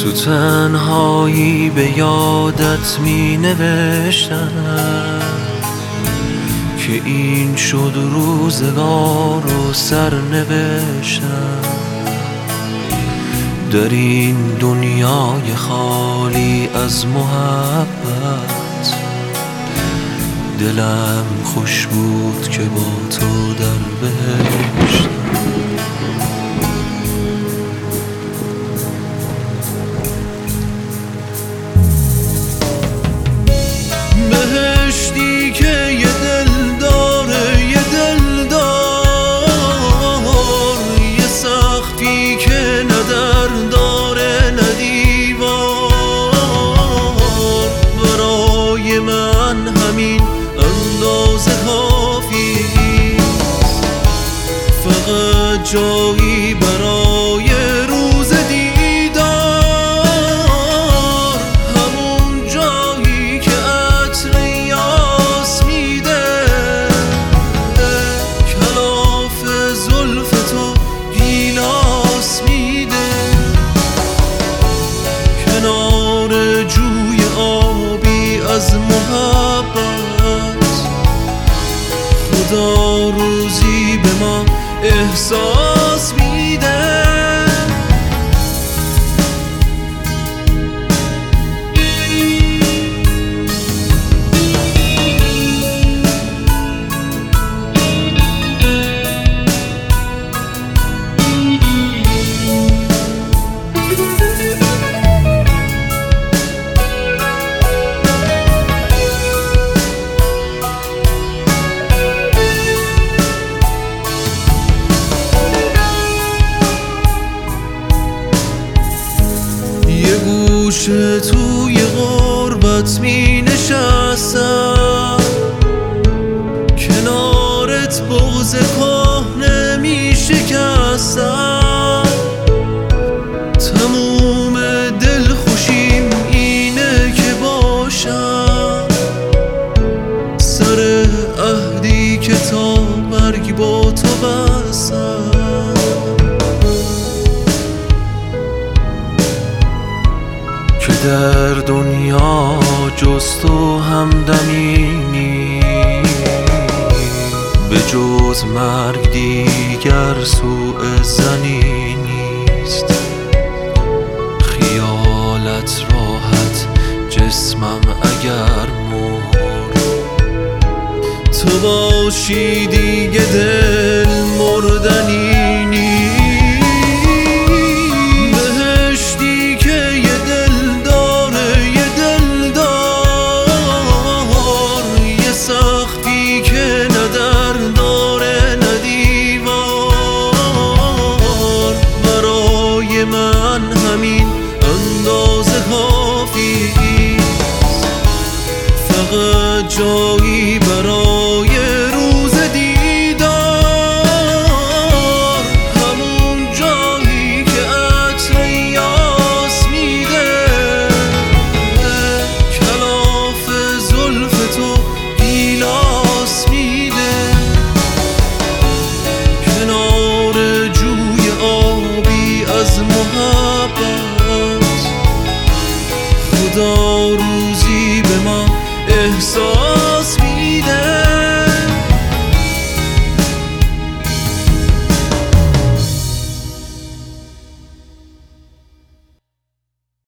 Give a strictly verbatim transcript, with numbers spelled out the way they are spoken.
تو تنهایی به یادت می نوشتم که این شد روزگار و سرنوشتم. در این دنیای خالی از محبت دلم خوش بود که با تو در بهشتم. بهشتی که یه دل داره، یه دل دار، یه سختی که نه در داره نه دیوار. برای من همین اندازه کافیست، فقط جایی برای روز دیدار، همون جایی که عطر یاس میده، کلاف زلف تو گیلاس میده، کنار جوی آبی از محبت. خدا روزی به ما احساس میده. یه گوشه توی غربت می نشستم، کنارت بغض کهنه می شکستم. تموم دل خوشیم اینه که باشم سر عهدی که تا مرگ با تو بستم. که در دنیا جز تو همدمی نیست، به جز مرگ دیگر سوء زنی نیست. خیالت راحت جسمم اگر مرد، تو باشی دیگه دل مردنی